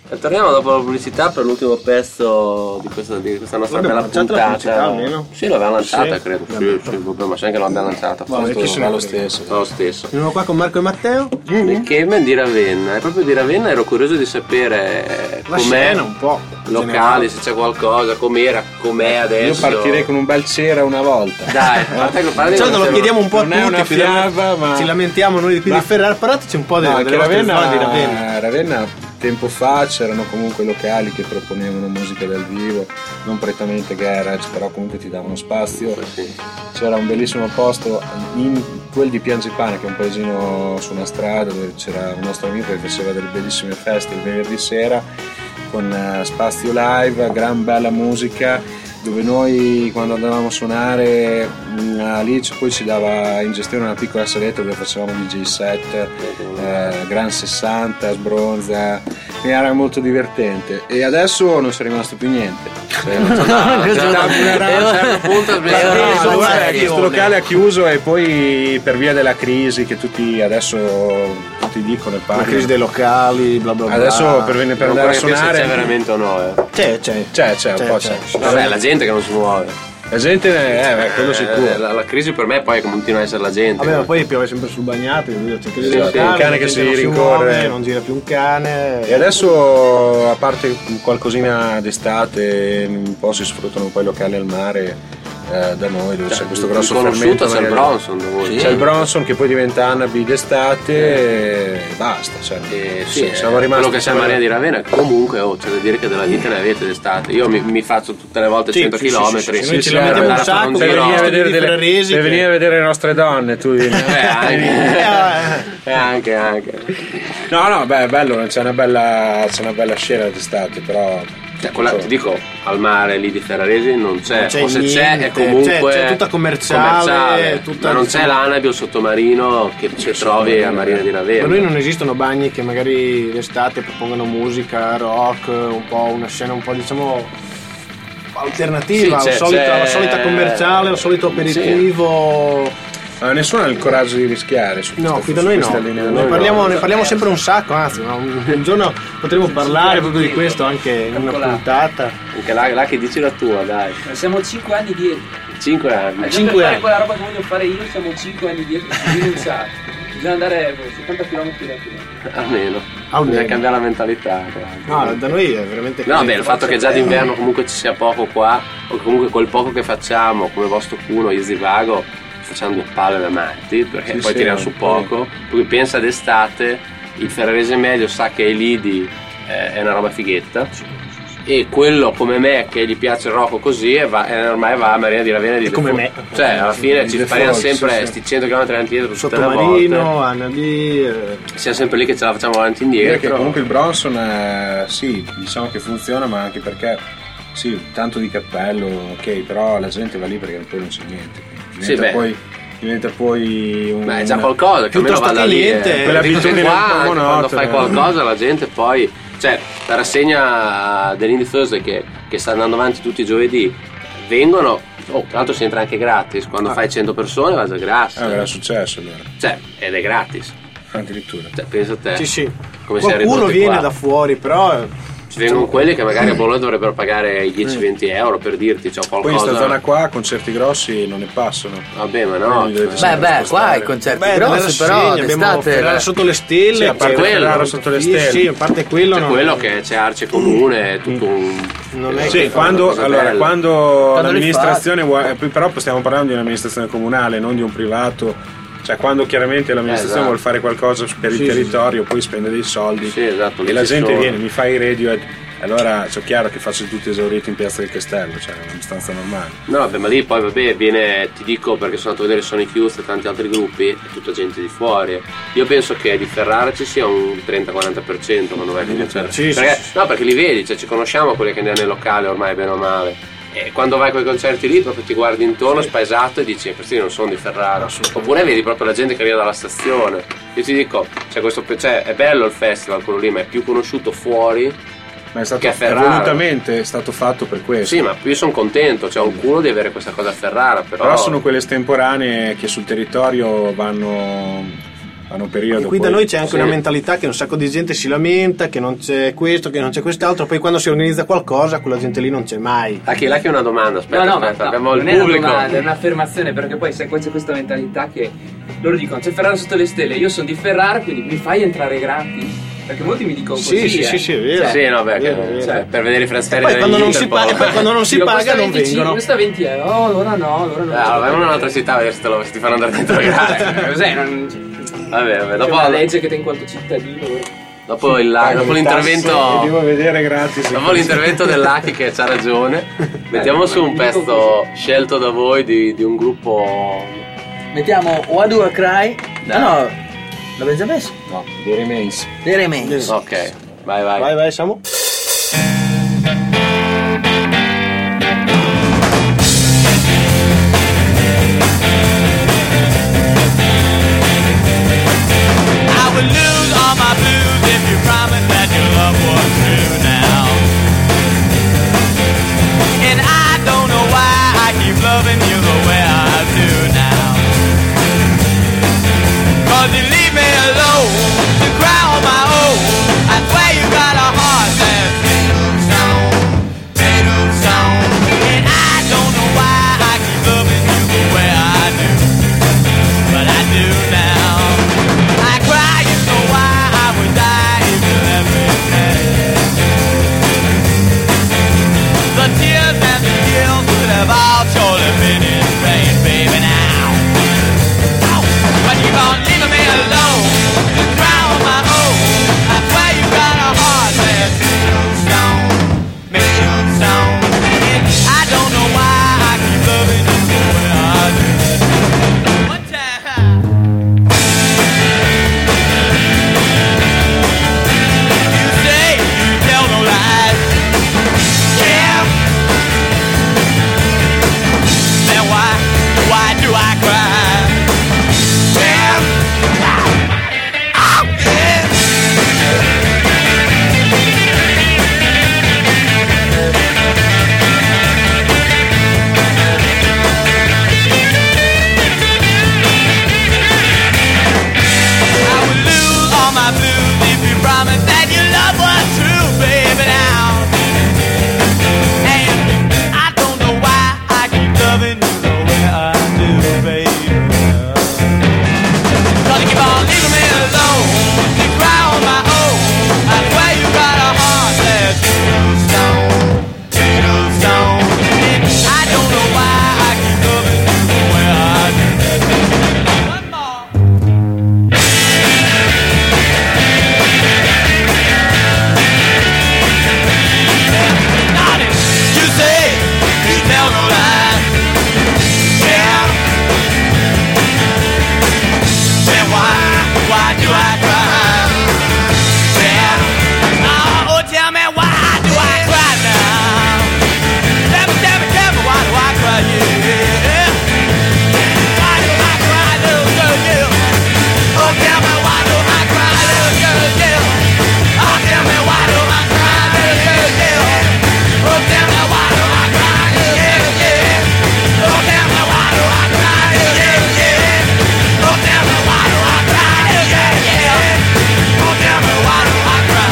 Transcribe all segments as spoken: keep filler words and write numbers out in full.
E torniamo dopo la pubblicità per l'ultimo pezzo di questa, di questa nostra bella puntata. Almeno? Sì, l'avevamo lanciata, Sì. credo. Sì, sì, vabbè, ma sai che l'abbiamo lanciata. Vabbè, chi se ne lo frega. stesso. Lo stesso. Siamo qua con Marco e Matteo. Il Caveman di Ravenna. E proprio di Ravenna ero curioso di sapere La com'è, scena un po'. locali, se c'è qualcosa, com'era, com'è adesso. Io partirei con un bel c'era una volta. Dai, guarda che parli Di solito lo chiediamo un po' a Non tutti. è una qui fiaba, ma- ci lamentiamo noi di qui Ma- di Ferrara. Parlateci un po' delle, No, delle che vostre Ravenna, zone di Ravenna. Ravenna tempo fa c'erano comunque locali che proponevano musica dal vivo, non prettamente garage, però comunque ti davano spazio. Sì. C'era un bellissimo posto in quel di Piangipane, che è un paesino su una strada, dove c'era un nostro amico che faceva delle bellissime feste il venerdì sera con eh, spazio live, gran bella musica, dove noi quando andavamo a suonare mh, lì c- poi ci dava in gestione una piccola saletta dove facevamo D J set, eh, Gran sessanta, Sbronza, e era molto divertente. E adesso non c'è rimasto più niente. Cioè, No, a un certo punto ha smesso di no, fare allora, serie. questo locale ha chiuso e poi per via della crisi che tutti adesso tutti dicono e La crisi parlano, dei locali, bla bla bla. adesso per, ven- per Non andare a vorrei capire se suonare c'è veramente o no. Eh. C'è, c'è. c'è, c'è, un C'è, po' c'è. c'è. Vabbè, la gente che non si muove. La gente eh, beh, quello Eh, sicuro. La, la crisi per me poi continua a essere la gente. Vabbè, ma poi piove sempre sul bagnato, io vedo, c'è crisi Sì, dei sì, locali, un cane la che gente si non rincorre. muove, non gira più un cane. E adesso, a parte qualcosina d'estate, un po' si sfruttano un po' i locali al mare eh, da noi, dove c'è questo grosso fermento. conosciuto c'è il magari- Bronson da voi. C'è il Bronson che poi diventa Annaby d'estate e basta. Cioè, Eh, sì, sì, eh, siamo rimasti. quello che c'è a Maria di Ravenna, comunque oh, c'è da dire che della vita ne avete d'estate. Io mi, mi faccio tutte le volte Sì, cento sì, sì, chilometri. sì, sì, noi ci sì, lamentiamo eh, un andare a fare sacco, un Devi giro. venire, a Giro. vedere di delle- Ferraresi devi che- venire a vedere le nostre donne, tu vieni. Eh, anche, Eh, eh, anche, anche. No, no, beh, è bello, c'è una bella, c'è una bella scena d'estate, però. Cioè, quella, ti dico, al mare lì di Ferraresi non c'è, Non c'è o se c'è è niente, comunque c'è- c'è tutta commerciale, tutta, ma non diciamo- c'è l'Anabi o il sottomarino che ci trovi a Marina di per Ravenna. noi non esistono bagni che magari d'estate propongono musica, rock, un po' una scena un po' diciamo alternativa, Sì, la, c'è- solita, c'è- la solita commerciale, il solito aperitivo. Ma nessuno ha il coraggio di rischiare su No, queste- qui da su noi no, queste linee. ne noi parliamo, no. ne parliamo sempre un sacco, anzi no, un, un giorno potremo parlare proprio di questo anche in una Eccola. puntata. Anche là, là che dici la tua, dai. Siamo cinque anni dietro. cinque anni. Cinque per fare anni. quella roba che voglio fare io siamo cinque anni dietro, rinunciare. Bisogna andare settanta chilometri da qui. Almeno. Almeno. Bisogna cambiare la mentalità. No, da noi è veramente No, così. beh, il fatto che già d'inverno comunque ci sia poco qua, o comunque quel poco che facciamo, come vostro cuno, Easy Vago, facciamo due palle da matti, perché Sì, poi sì, tiriamo su poco. Poi pensa d'estate, il ferrarese medio sa che ai lidi eh, è una roba fighetta. E quello come me che gli piace il rock così e, va, e ormai va a Marina di Ravenna di E come default. me. Cioè alla fine Di ci default, spariamo sempre sì, sì. sti cento chilometri avanti e indietro tutte le Sottomarino, volte. Annabi, eh, Siamo sempre lì che ce la facciamo avanti e Direi indietro. che comunque il Bronson eh, sì, diciamo che funziona, ma anche perché sì, tanto di cappello, ok, però la gente va lì perché poi non c'è niente. Diventa Sì, beh. poi diventa poi un, Beh, è già qualcosa, che almeno Piuttosto vada che lì. niente, eh. quell'abitudine Qua, un po' anche quando monotona. fai qualcosa la gente poi, cioè la rassegna dell'Indie Thursday che, che sta andando avanti tutti i giovedì, vengono, oh, tra l'altro si entra anche gratis, quando Ah. fai cento persone va già gratis. Ah, era successo allora, Cioè, ed è gratis. addirittura. Cioè, pensa a te. sì sì. Come si è Qualcuno ridotti viene qua. da fuori, però eh, Ci vengono quelli che magari a Bologna dovrebbero pagare i dieci venti euro per dirti, c'ho Poi in sta qualcosa. zona qua concerti grossi non ne passano. Vabbè, ma no. Quindi dovete cioè, sempre Beh, beh, spostare. qua i concerti beh, grossi, nella però rassegna abbiamo d'estate Ferrara sotto le stelle, Sì, a parte che- quello. Ferrara sotto le sì, stelle. sì, a parte quello c'è non quello che c'è Arce Comune, è tutto un. non è Sì, che quando, cosa allora, bella. quando Quando li l'amministrazione vuole, però stiamo parlando di un'amministrazione comunale, non di un privato. Cioè, quando chiaramente l'amministrazione Eh, esatto. vuole fare qualcosa per il Sì, territorio, poi spende dei soldi Sì, esatto, e lì la ci gente sono. viene, mi fai i radio, allora c'è chiaro che faccio tutti esauriti in Piazza del Castello, cioè è abbastanza normale. No, vabbè, ma lì poi vabbè viene, ti dico perché sono andato a vedere Sonic Youth e tanti altri gruppi, è tutta gente di fuori. Io penso che di Ferrara ci sia un trenta quaranta per cento quando vai a concerti. Sì, sì, perché, sì, no, perché li vedi, cioè ci conosciamo quelli che andiamo nei locali ormai bene o male. E quando vai a quei concerti lì proprio ti guardi intorno spaesato e dici questi non sono di Ferrara. Oppure vedi proprio la gente che arriva dalla stazione. Io ti dico, cioè, questo, cioè, è bello il festival quello lì, ma è più conosciuto fuori. Ma è stato Che a è Ferrara. volutamente è stato fatto per questo. Sì, ma io sono contento, cioè ho un culo di avere questa cosa a Ferrara, però. Però sono quelle estemporanee che sul territorio vanno hanno periodo. E qui poi, da noi c'è anche sì. una mentalità che un sacco di gente si lamenta, che non c'è questo, che non c'è quest'altro, poi quando si organizza qualcosa quella gente lì non c'è mai. Lucky, Lucky è una domanda, aspetta, No, no, ma aspetta, no, abbiamo non il è una pubblico. domanda, è un'affermazione, perché poi sai, qua c'è questa mentalità che loro dicono c'è Ferrara sotto le stelle, io sono di Ferrara, quindi mi fai entrare gratis? Perché molti mi dicono Sì, così. sì, eh. sì, sì, è vero. Cioè, Sì, no, beh, Vero, che- vero. cioè, per vedere i trasferi Poi quando non si dell'Interpol. paga, poi quando non si dico, paga questa non venticinque, vengono. questa venti euro, oh, allora no, allora no. Eh, allora, vai in un'altra città a vedere se te lo- se ti fanno andare dentro gratis. Cos'è? Non... Vabbè, vabbè, C'è dopo, una legge che te in quanto cittadino. dopo, il, Pago dopo le tasse l'intervento e devo vedere gratis. dopo l'intervento dell'Aki che c'ha ragione, mettiamo su un pezzo scelto da voi di, di un gruppo. Mettiamo Why Do I Cry? Dai. Ah no, l'abbiamo già messo? No, dei Remains. The Remains. Ok, vai vai. Vai, vai, siamo. I would lose all my blues if you promised that your love was true now. And I don't know why I keep loving you the way I do now. Cause you leave me alone to cry on my own. I swear you got a heart that's made of stone, made of stone. And I don't know why I keep loving you the way I do, but I do now. I cry, you know why I would die if you let me stay. The tears and the guilt could have all surely been in vain, baby, now. But you gon' leave me alone to cry on my own. I swear you got a heart that's made of stone, made of stone. And I don't know why I keep loving you the way I do. One time. You say you tell no lies, yeah. Then why, why do I cry? Yeah. Oh, yeah. I would lose all my blues if you promised that your love was true, baby, now. And I don't know why I keep loving you the way I do, baby. Cause you keep on leaving me alone to cry on my own. I swear you got a heart that's made of stone, made of stone. And I don't know why I keep loving you the way I do. One more. Naughty, you say you tell no lies, yeah. Then why, why do I cry? Yeah. Oh, tell me why do I cry now? Tell me, tell me, tell me why do I cry? Yeah. Why do I cry, little girl? Yeah. Oh, tell me why do I cry, little girl? Yeah. Oh, tell me why do I cry, little girl? Yeah. Oh, tell me why do I cry, little girl? Yeah. Oh, tell me why do I cry, little girl? Yeah. Oh, tell me why do I cry, little girl? Yeah. Oh, tell me why do I cry.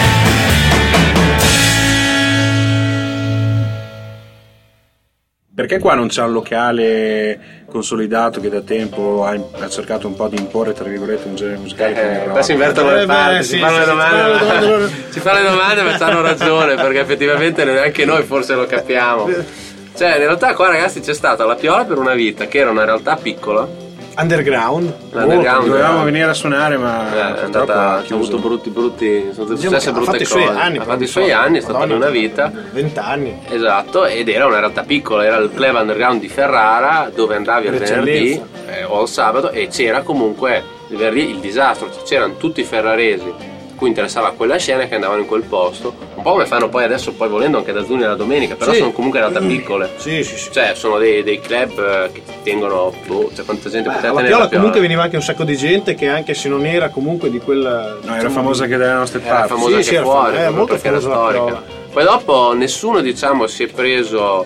Perché qua non c'è un locale consolidato che da tempo ha, ha cercato un po' di imporre, tra virgolette, un genere musicale come il Eh, rock? adesso invertono Eh, le beh, parti, sì, si fanno sì, le si domande, fanno le domande loro. si fanno le domande ma hanno ragione, perché effettivamente neanche noi forse lo capiamo. Cioè, in realtà qua ragazzi c'è stata la Piola per una vita, che era una realtà piccola. Underground. L'underground, Dovevamo eh, venire a suonare, ma Eh, è purtroppo andata, ha ha chiuso. avuto brutti, brutti, sono Diciamo successe che ha brutte fatto i cose. suoi anni, ha però, fatto i suoi insomma, anni, è stata Madonna, una vita. vent'anni. Esatto, ed era una realtà piccola, era il club underground di Ferrara dove andavi al venerdì L'eccellenza. eh, o al sabato e c'era comunque il venerdì il disastro, cioè, c'erano tutti i ferraresi a cui interessava quella scena che andavano in quel posto, un po' come fanno poi adesso, poi volendo anche da Zuni la domenica, però Sì. sono comunque realtà piccole. Sì, sì, sì. Cioè sono dei, dei club eh, che tengono, boh, cioè quanta gente Beh, poteva alla tenere Piola la Piola. comunque veniva anche un sacco di gente che anche se non era comunque di quella... No, era famosa anche dalle nostre Era parti. famosa Sì, anche sì, era fuori, fam- era proprio molto perché era famosa la storica. Piola. Poi dopo nessuno diciamo si è preso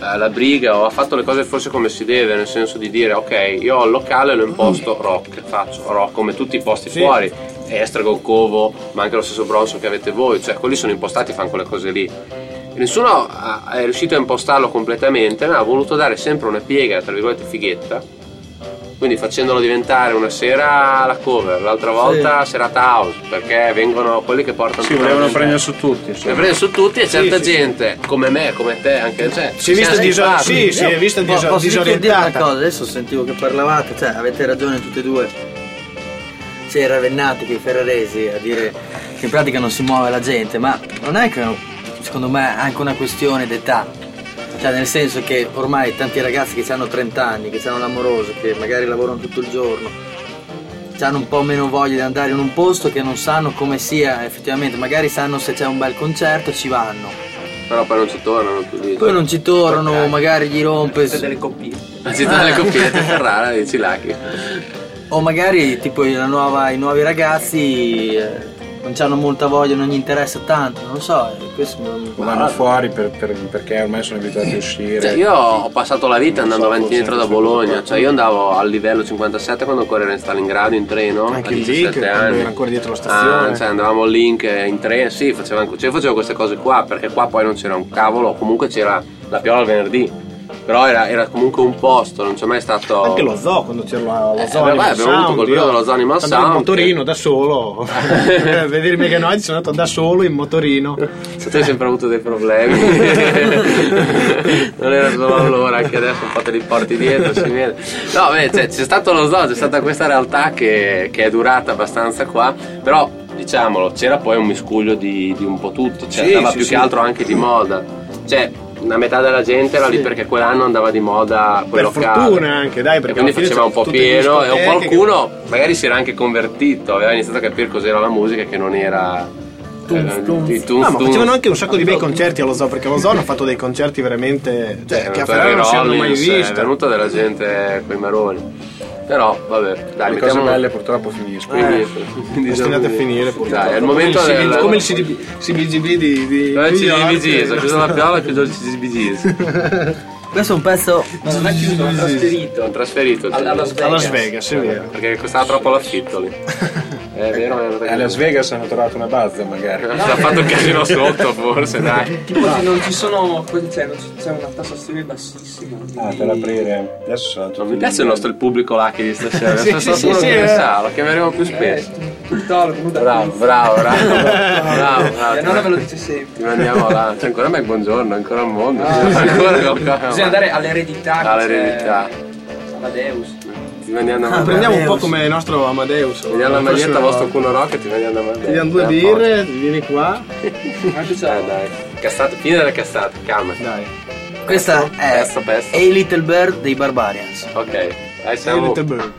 alla briga o ha fatto le cose forse come si deve, nel senso di dire ok, io ho il locale, lo imposto rock, faccio rock come tutti i posti sì. fuori, Estragon, Covo, ma anche lo stesso Bronson che avete voi, cioè quelli sono impostati, fanno quelle cose lì. Nessuno è riuscito a impostarlo completamente, ma ha voluto dare sempre una piega, tra virgolette, fighetta, quindi facendolo diventare una sera la cover, l'altra volta sì. serata house, perché vengono quelli che portano sì, volevano prendere su tutti, insomma. prendere su tutti e certa sì, gente sì. come me, come te, anche cioè, si è vista diso- sì, si è vista diso- posso disorientata. Dire una cosa, adesso sentivo che parlavate, cioè avete ragione tutti e due. C'era Vennati che i ferraresi a dire che in pratica non si muove la gente, ma non è che secondo me è anche una questione d'età, cioè nel senso che ormai tanti ragazzi che hanno trenta anni, che hanno l'amoroso, che magari lavorano tutto il giorno, hanno un po' meno voglia di andare in un posto che non sanno come sia effettivamente, magari sanno se c'è un bel concerto ci vanno, però poi non ci tornano più lì, poi non ci tornano, okay. magari gli rompe c'è delle coppiette, la città delle coppiette Ferrara, dici là che... o magari tipo la nuova, i nuovi ragazzi eh, non hanno molta voglia, non gli interessa tanto, non so, questo non... vanno fuori per, per, perché ormai sono abituati a uscire. Cioè, io ho passato la vita andando avanti e indietro da Bologna, cioè io andavo al livello cinquantasette quando ancora ero in Stalingrado in treno, anche a diciassette anni, era ancora dietro la stazione, ah, cioè andavamo lì in treno, sì, facevo, cioè, facevo queste cose qua, perché qua poi non c'era un cavolo, comunque c'era la Piola il venerdì. Però era, era comunque un posto, non c'è mai stato. Anche lo zoo, quando c'era lo eh, zoo. Eh, beh, abbiamo avuto col periodo dello zoo Animal Sound. In motorino che... da solo. Vedere Mega Noise sono andato da solo in motorino. Se tu hai sempre avuto dei problemi. Non era solo allora, anche adesso un po' te li porti dietro, si vede. No, beh, cioè, c'è stato lo zoo, c'è stata questa realtà che, che è durata abbastanza qua, però diciamolo, c'era poi un miscuglio di, di un po' tutti, cioè sì, andava sì, più sì. che altro anche di moda. Cioè, una metà della gente era lì sì. perché quell'anno andava di moda quel per locale. fortuna anche, dai, perché e quindi faceva un po' pieno e qualcuno che... magari si era anche convertito, aveva iniziato a capire cos'era la musica e che non era tunf, tunf. eh, tunf, no, ma tunf. facevano anche un sacco di bei concerti allo zoo, perché allo zoo hanno fatto dei concerti veramente, cioè, eh, che a Ferrara non si hanno mai visto. È venuta della gente coi maroni. Però vabbè, dai, le cose mettiamo... belle purtroppo finiscono. Eh, destinate a finire purtroppo. Dai, è il momento come il, del... come il C B G B di di il C B G, di ho chiuso la Piola e chiuso il C B G. Questo è un pezzo. Ma non è chiuso, è trasferito. Ho trasferito a Las Vegas. a Las Vegas, è vero. Perché costava troppo l'affitto lì. È vero, a Las Vegas hanno trovato una bazza magari. No, ha fatto il casino sotto forse, dai. Tipo se non ci sono, cioè, non c'è una tassazione bassissima. Ah, per aprire. Adesso sono non mi piace il nostro il pubblico là che di stasera. Sì, Adesso sì, sì, sì, che sì, sa, lo chiameremo più spesso. Eh, bravo, bravo, bravo, bravo, bravo. Nonna me lo dice sempre. Ti mandiamo là. C'è ancora Mac Buongiorno, ancora un mondo. Ah, ancora bisogna andare all'eredità. All'eredità. Amadeus. Ti mandiamo ah, prendiamo un po' come il nostro Amadeus. Vediamo la maglietta vostro culo rock e ti mandiamo Amadeus. Ti diamo due birre, vieni qua. Eh dai, cassate, fine delle cassate, calma. Dai. Questa è pesto, pesto. A Little Bird dei Barbarians. Ok, dai, siamo. A Little Bird.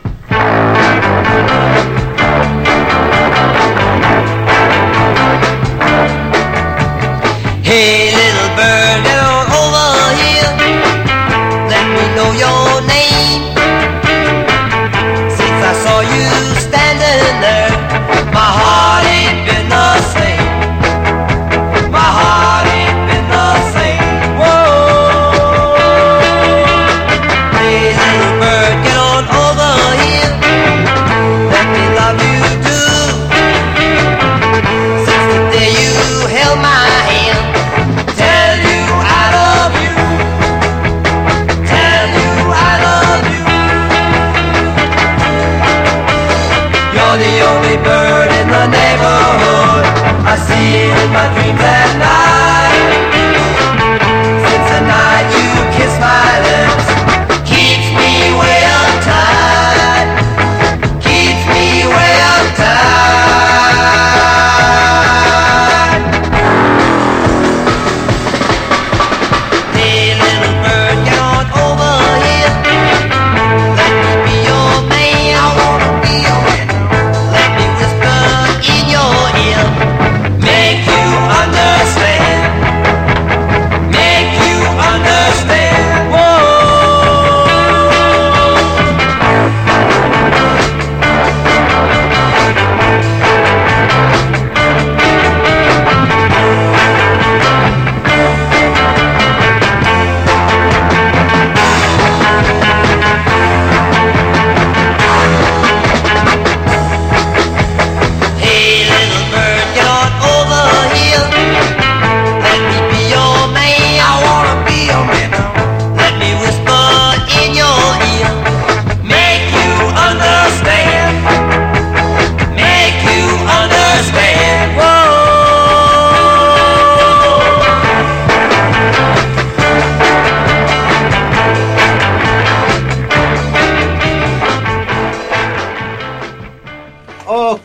Hey little bird, get on over here. Let me know your name. Since I saw you standing there, my heart ain't been the same. My heart ain't been the same. Whoa. Hey little bird, get on over here. Let me love you too. Since the day you held my hand,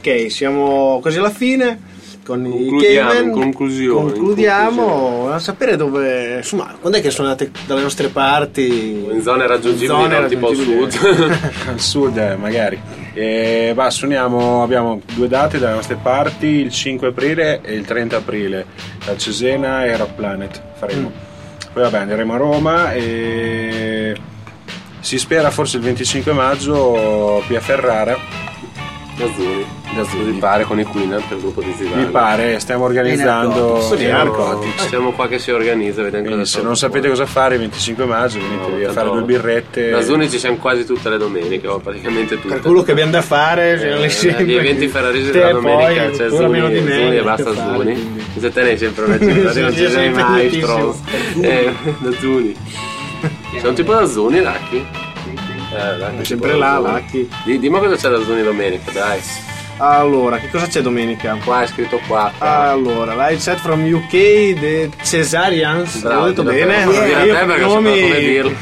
Ok, siamo quasi alla fine. Con i Concludiamo, Cayman, in conclusione, concludiamo. in conclusione. A sapere dove, insomma, quando è che suonate dalle nostre parti? In zone raggiungibili, Zone non tipo al raggiungibili. sud. Al sud eh, magari. E, bah, suoniamo, abbiamo due date dalle nostre parti, il cinque aprile e il trenta aprile, a Cesena e Rock Planet faremo. Mm. Poi vabbè andremo a Roma e si spera forse il venticinque maggio qui a Ferrara. Da Zuni. Da Zuni. pare con i Queen per il gruppo di Zidane. Mi pare, stiamo organizzando Narcotics. i Narcotics. Siamo qua che si organizza, vediamo Quindi cosa se non sapete cosa fare il venticinque maggio venitevi No, a fare tanto- due birrette. Da Zuni ci siamo quasi tutte le domeniche, o praticamente tutte. Per quello che abbiamo da fare, ce ne Eh, sempre. gli eventi ferraresi Te della domenica poi, c'è ancora meno di Zuni, me, Zuni e che basta fare, Zuni. quindi. Se te ne hai sempre una cifra, non Sì, ci sì, sei sempre mai impegnatissimo. stronzo. Eh, da Zuni. Sei un tipo da Zuni, Lucky? Eh, Lucky, È sempre tipo là, da Zuni. Lucky. Di- Dimmi cosa c'è da Zuni domenica, dai. Allora, che cosa c'è domenica? Qua è scritto qua. qua. Allora, live set from U K The Cesarians. Bravo, L'ho detto dillo bene? te, lo dire a Io te perché nomi- non so come dirlo.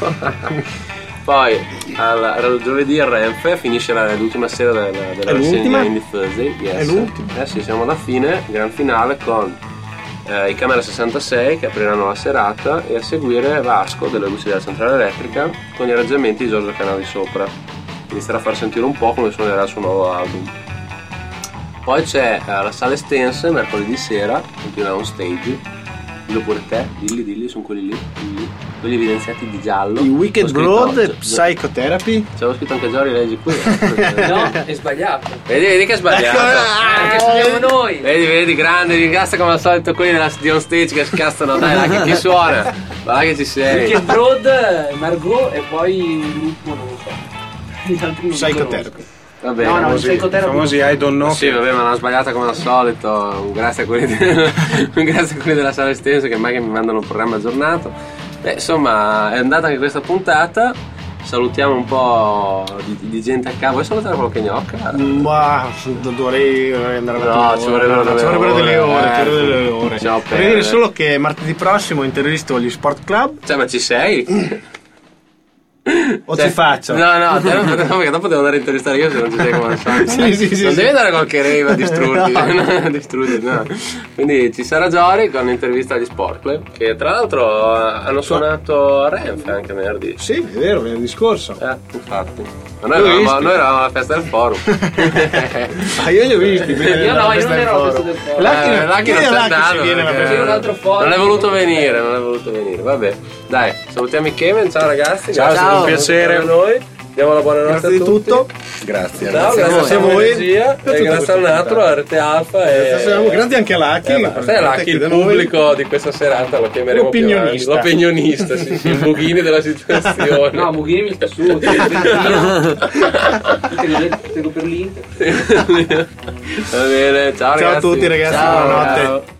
Poi al, al giovedì a Renfe finisce la- l'ultima sera della, della È l'ultima? rassegna Indie Thursday. Yes. È l'ultima? Eh sì, siamo alla fine, gran finale con eh, i Camera sessantasei che apriranno la serata e a seguire Vasco delle luci della centrale elettrica con gli arrangiamenti di Giorgio Canali sopra. Inizierà a far sentire un po' come suonerà il suo nuovo album. Poi c'è eh, la sala estense mercoledì sera, continua on stage. Dillo pure te, dilli, dilli, sono quelli lì, dilli. Quelli evidenziati di giallo. I Wicked Ho scritto- Broad Gio- Psychotherapy. C'avevo scritto anche Giorgio, leggi qui. No, è sbagliato. Vedi, vedi che è sbagliato. Perché sbagliamo noi. Vedi, vedi, grande, ringrazia come al solito quelli della, di on stage che scassano, dai, là, che chi suona? Va là che ci sei. Perché Broad, Margot e poi il gruppo non lo so. Gli altri non li Psychotherapy. Va bene. No, no, il famosi, Psychotherapy. famosi I don't know. Sì, vabbè, ma l'hanno sbagliata come al solito. Un grazie a quelli, di- un grazie a quelli della sala estensa che mai che mi mandano un programma aggiornato. Beh, insomma, è andata anche questa puntata. Salutiamo un po' di, di gente a capo. Vuoi salutare qualche gnocca? Ma dovrei andare avanti. No, un'ora. ci vorrebbero delle Ci vorrebbero delle ore, ore. eh. Ci vorrebbero delle ore. Ciao, Vorrei Pere. dire solo che martedì prossimo intervisto gli Sport Club. Cioè, ma ci sei? O Cioè, ci faccio? No, no, te non- no, perché dopo devo andare a intervistare io se non ci sei come al solito. Sì, sì, sì, non sì. devi andare a qualche rave a distruggerti. No. No, distruggerti, no. Quindi ci sarà Giori con l'intervista agli Sport Club, che tra l'altro eh, hanno suonato a Renfe anche venerdì. Sì, è vero, venerdì scorso. Eh, infatti. Ma noi Li ho eravamo, visti. noi eravamo alla festa del forum. Ah, io li ho visti. Io no, io non ero a questo del forum. Lucky, Eh, Lucky non chiedi a c'è Lucky se andato viene alla perché festa. un altro forum. non è voluto venire, non è voluto venire. Vabbè, dai, salutiamo i Kevin, ciao ragazzi. Ciao, è stato un grazie piacere. a noi. Diamo la buonanotte Grazie a di tutti. tutto. Grazie. Ciao, Grazie a grazie a voi. voi, regia, Per e tutta grazie questa al Natro, puntata. a Rete Alfa e Siamo grandi anche a Lucky. Eh, ma questo è Lucky, il Da noi. pubblico di questa serata lo chiameremo più avanti. L'opinionista. L'opinionista, sì, sì, il buchini della situazione. No, Mughini mi sta su. Io tengo per l'Inter. Va bene, ciao, Ciao a ragazzi. tutti, ragazzi, Ciao. buonanotte. Ciao.